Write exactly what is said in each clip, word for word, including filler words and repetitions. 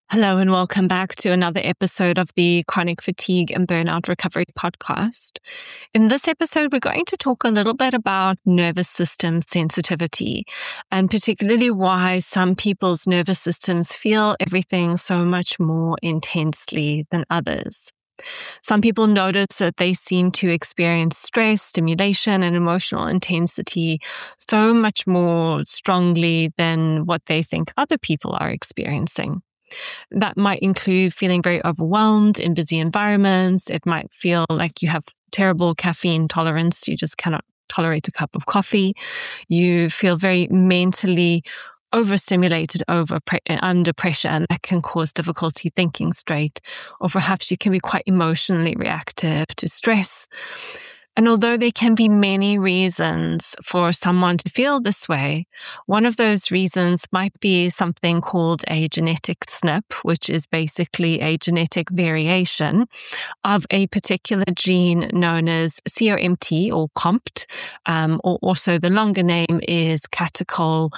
Hello and welcome back to another episode of the Chronic Fatigue and Burnout Recovery Podcast. In this episode, we're going to talk a little bit about nervous system sensitivity and particularly why some people's nervous systems feel everything so much more intensely than others. Some people notice that they seem to experience stress, stimulation, and emotional intensity so much more strongly than what they think other people are experiencing. That might include feeling very overwhelmed in busy environments. It might feel like you have terrible caffeine tolerance. You just cannot tolerate a cup of coffee. You feel very mentally overstimulated over pre- under pressure, and that can cause difficulty thinking straight. Or perhaps you can be quite emotionally reactive to stress. And although there can be many reasons for someone to feel this way, one of those reasons might be something called a genetic S N P, which is basically a genetic variation of a particular gene known as C O M T or C O M T, um, or also the longer name is catechol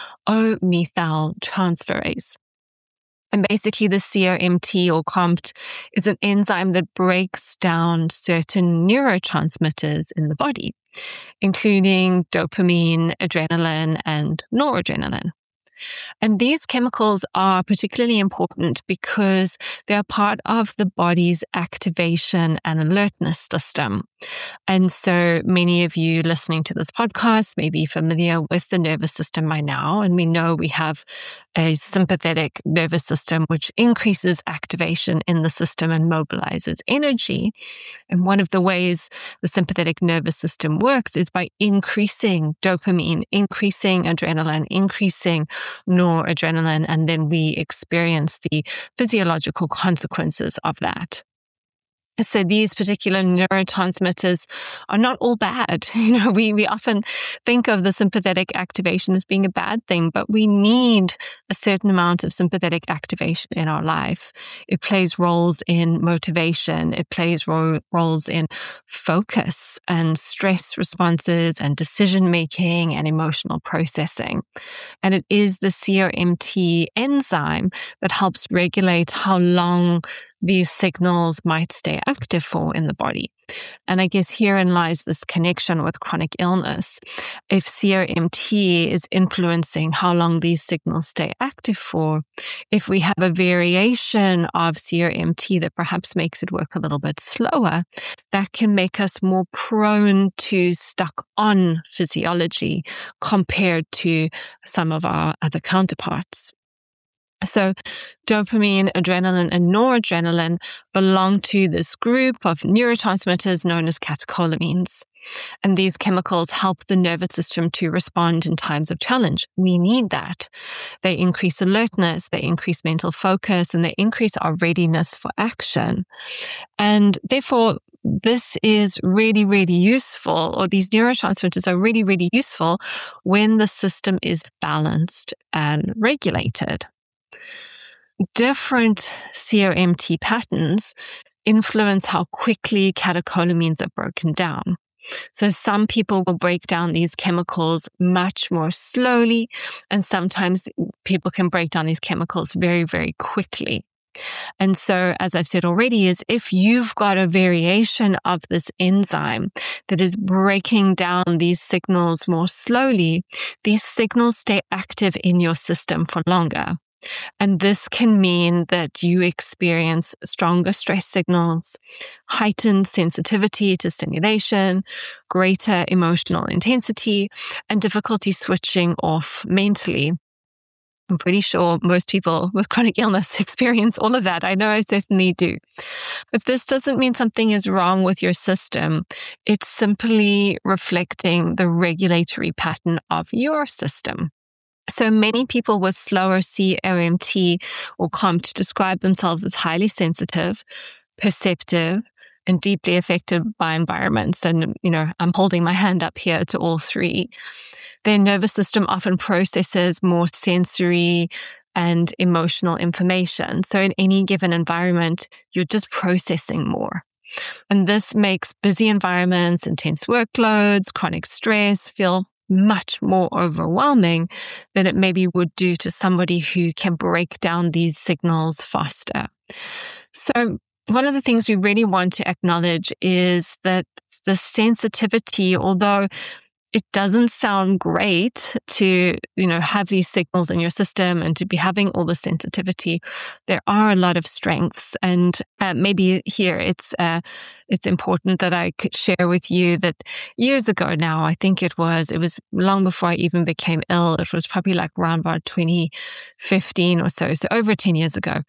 O-methyltransferase. And basically, the C O M T or C O M T is an enzyme that breaks down certain neurotransmitters in the body, including dopamine, adrenaline, and noradrenaline. And these chemicals are particularly important because they are part of the body's activation and alertness system. And so many of you listening to this podcast may be familiar with the nervous system by now. And we know we have a sympathetic nervous system, which increases activation in the system and mobilizes energy. And one of the ways the sympathetic nervous system works is by increasing dopamine, increasing adrenaline, increasing noradrenaline, and then we experience the physiological consequences of that. So these particular neurotransmitters are not all bad. You know, we, we often think of the sympathetic activation as being a bad thing, but we need a certain amount of sympathetic activation in our life. It plays roles in motivation. It plays ro- roles in focus and stress responses and decision-making and emotional processing. And it is the C O M T enzyme that helps regulate how long these signals might stay active for in the body. And I guess herein lies this connection with chronic illness. If C O M T is influencing how long these signals stay active for, if we have a variation of C O M T that perhaps makes it work a little bit slower, that can make us more prone to stuck on physiology compared to some of our other counterparts. So dopamine, adrenaline, and noradrenaline belong to this group of neurotransmitters known as catecholamines. And these chemicals help the nervous system to respond in times of challenge. We need that. They increase alertness, they increase mental focus, and they increase our readiness for action. And therefore, this is really, really useful, or these neurotransmitters are really, really useful when the system is balanced and regulated. Different C O M T patterns influence how quickly catecholamines are broken down. So some people will break down these chemicals much more slowly, and sometimes people can break down these chemicals very, very quickly. And so, as I've said already, is if you've got a variation of this enzyme that is breaking down these signals more slowly, these signals stay active in your system for longer. And this can mean that you experience stronger stress signals, heightened sensitivity to stimulation, greater emotional intensity, and difficulty switching off mentally. I'm pretty sure most people with chronic illness experience all of that. I know I certainly do. But this doesn't mean something is wrong with your system. It's simply reflecting the regulatory pattern of your system. So many people with slower C O M T or C O M T describe themselves as highly sensitive, perceptive, and deeply affected by environments. And, you know, I'm holding my hand up here to all three. Their nervous system often processes more sensory and emotional information. So in any given environment, you're just processing more. And this makes busy environments, intense workloads, chronic stress feel much more overwhelming than it maybe would do to somebody who can break down these signals faster. So one of the things we really want to acknowledge is that the sensitivity, although it doesn't sound great to, you know, have these signals in your system and to be having all the sensitivity, there are a lot of strengths. And uh, maybe here it's uh, it's important that I could share with you that years ago now, I think it was, it was long before I even became ill. It was probably like around about twenty fifteen or so. So over ten years ago,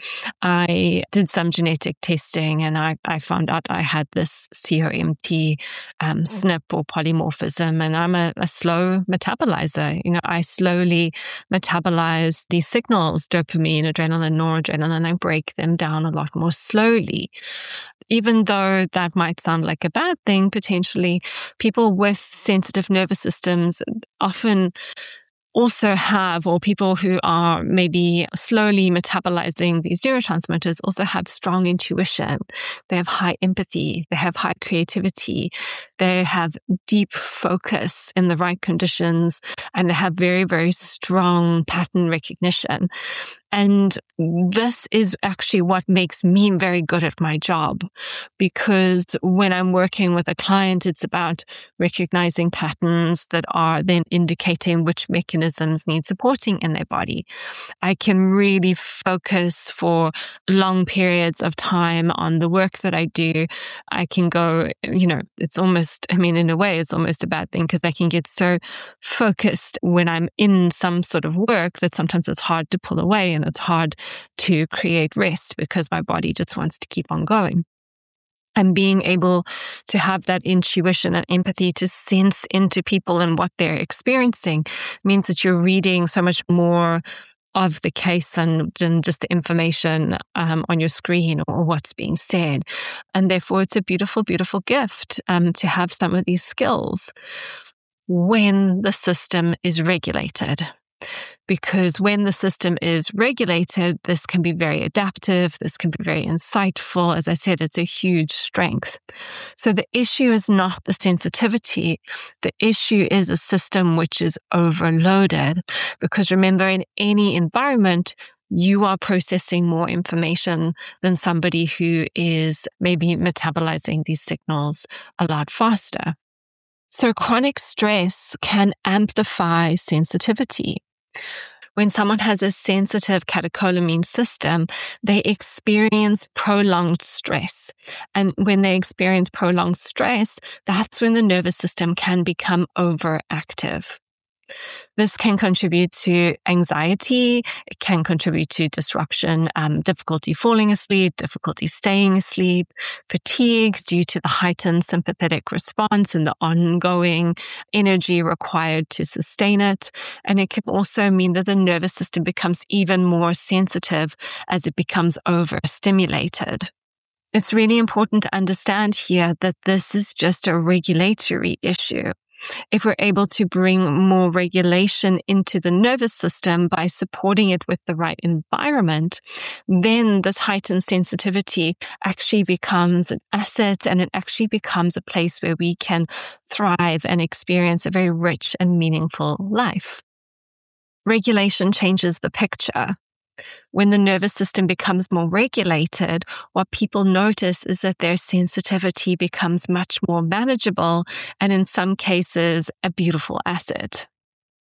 I did some genetic testing and I, I found out I had this C O M T um, S N P or polymorphism, and I'm a, a slow metabolizer. You know, I slowly metabolize these signals, dopamine, adrenaline, noradrenaline. I break them down a lot more slowly. Even though that might sound like a bad thing, potentially, people with sensitive nervous systems often also have, or people who are maybe slowly metabolizing these neurotransmitters also have strong intuition. They have high empathy. They have high creativity. They have deep focus in the right conditions, and they have very, very strong pattern recognition. And this is actually what makes me very good at my job, because when I'm working with a client, it's about recognizing patterns that are then indicating which mechanisms need supporting in their body. I can really focus for long periods of time on the work that I do. I can go, you know, it's almost, I mean, in a way, it's almost a bad thing because I can get so focused when I'm in some sort of work that sometimes it's hard to pull away. And it's hard to create rest because my body just wants to keep on going. And being able to have that intuition and empathy to sense into people and what they're experiencing means that you're reading so much more of the case than, than just the information um, on your screen or what's being said. And therefore, it's a beautiful, beautiful gift um, to have some of these skills when the system is regulated. Because when the system is regulated, this can be very adaptive, this can be very insightful. As I said, it's a huge strength. So the issue is not the sensitivity. The issue is a system which is overloaded. Because remember, in any environment, you are processing more information than somebody who is maybe metabolizing these signals a lot faster. So chronic stress can amplify sensitivity. When someone has a sensitive catecholamine system, they experience prolonged stress. And when they experience prolonged stress, that's when the nervous system can become overactive. This can contribute to anxiety, it can contribute to disruption, um, difficulty falling asleep, difficulty staying asleep, fatigue due to the heightened sympathetic response and the ongoing energy required to sustain it. And it can also mean that the nervous system becomes even more sensitive as it becomes overstimulated. It's really important to understand here that this is just a regulatory issue. If we're able to bring more regulation into the nervous system by supporting it with the right environment, then this heightened sensitivity actually becomes an asset, and it actually becomes a place where we can thrive and experience a very rich and meaningful life. Regulation changes the picture. When the nervous system becomes more regulated, what people notice is that their sensitivity becomes much more manageable and in some cases, a beautiful asset.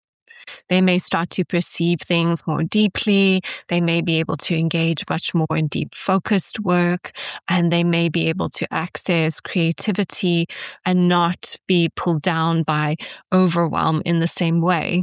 They may start to perceive things more deeply. They may be able to engage much more in deep focused work, and they may be able to access creativity and not be pulled down by overwhelm in the same way.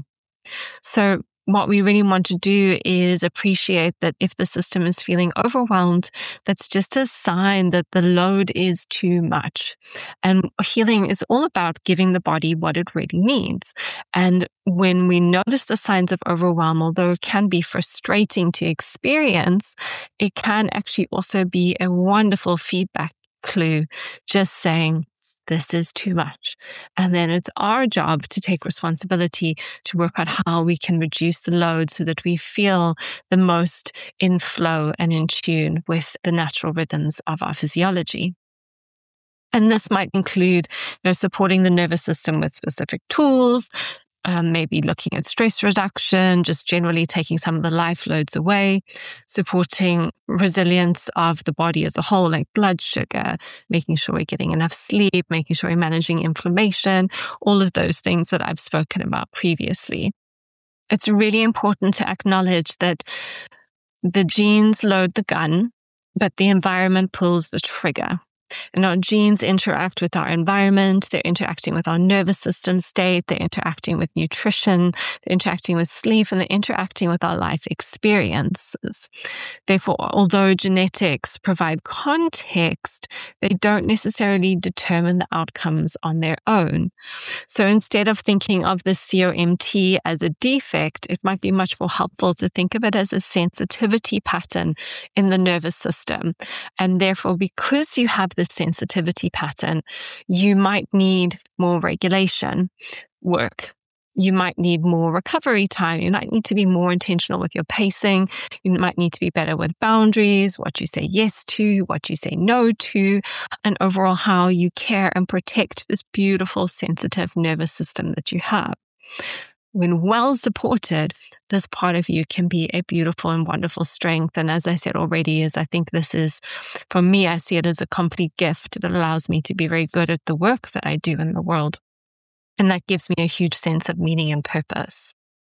So what we really want to do is appreciate that if the system is feeling overwhelmed, that's just a sign that the load is too much. And healing is all about giving the body what it really needs. And when we notice the signs of overwhelm, although it can be frustrating to experience, it can actually also be a wonderful feedback clue, just saying, this is too much. And then it's our job to take responsibility to work out how we can reduce the load so that we feel the most in flow and in tune with the natural rhythms of our physiology. And this might include, you know, supporting the nervous system with specific tools, Um, maybe looking at stress reduction, just generally taking some of the life loads away, supporting resilience of the body as a whole, like blood sugar, making sure we're getting enough sleep, making sure we're managing inflammation, all of those things that I've spoken about previously. It's really important to acknowledge that the genes load the gun, but the environment pulls the trigger. And our genes interact with our environment, they're interacting with our nervous system state, they're interacting with nutrition, they're interacting with sleep, and they're interacting with our life experiences. Therefore, although genetics provide context, they don't necessarily determine the outcomes on their own. So instead of thinking of the C O M T as a defect, it might be much more helpful to think of it as a sensitivity pattern in the nervous system. And therefore, because you have this sensitivity pattern, you might need more regulation work. You might need more recovery time. You might need to be more intentional with your pacing. You might need to be better with boundaries, what you say yes to, what you say no to, and overall how you care and protect this beautiful, sensitive nervous system that you have. When well supported, this part of you can be a beautiful and wonderful strength. And as I said already, is I think this is, for me, I see it as a complete gift that allows me to be very good at the work that I do in the world. And that gives me a huge sense of meaning and purpose.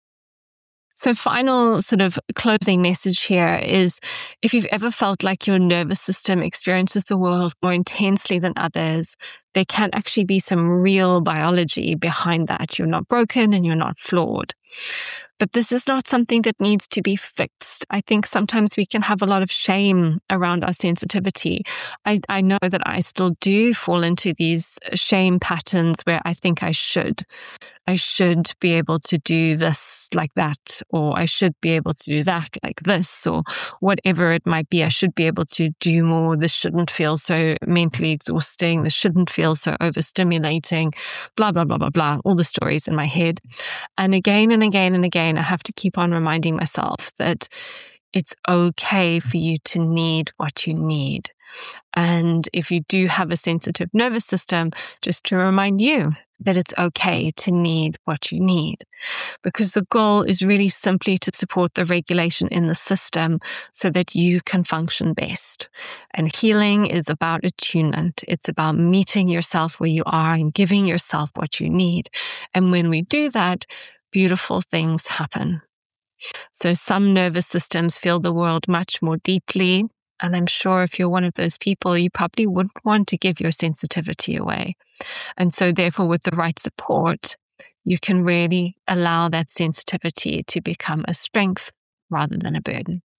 So final sort of closing message here is, if you've ever felt like your nervous system experiences the world more intensely than others, there can actually be some real biology behind that. You're not broken and you're not flawed. But this is not something that needs to be fixed. I think sometimes we can have a lot of shame around our sensitivity. I, I know that I still do fall into these shame patterns where I think I should. I should be able to do this like that, or I should be able to do that like this, or whatever it might be. I should be able to do more. This shouldn't feel so mentally exhausting. This shouldn't feel so overstimulating, blah, blah, blah, blah, blah. All the stories in my head. And again and again and again, I have to keep on reminding myself that it's okay for you to need what you need. And if you do have a sensitive nervous system, just to remind you that it's okay to need what you need. Because the goal is really simply to support the regulation in the system so that you can function best. And healing is about attunement. It's about meeting yourself where you are and giving yourself what you need. And when we do that, beautiful things happen. So some nervous systems feel the world much more deeply. And I'm sure if you're one of those people, you probably wouldn't want to give your sensitivity away. And so therefore, with the right support, you can really allow that sensitivity to become a strength rather than a burden.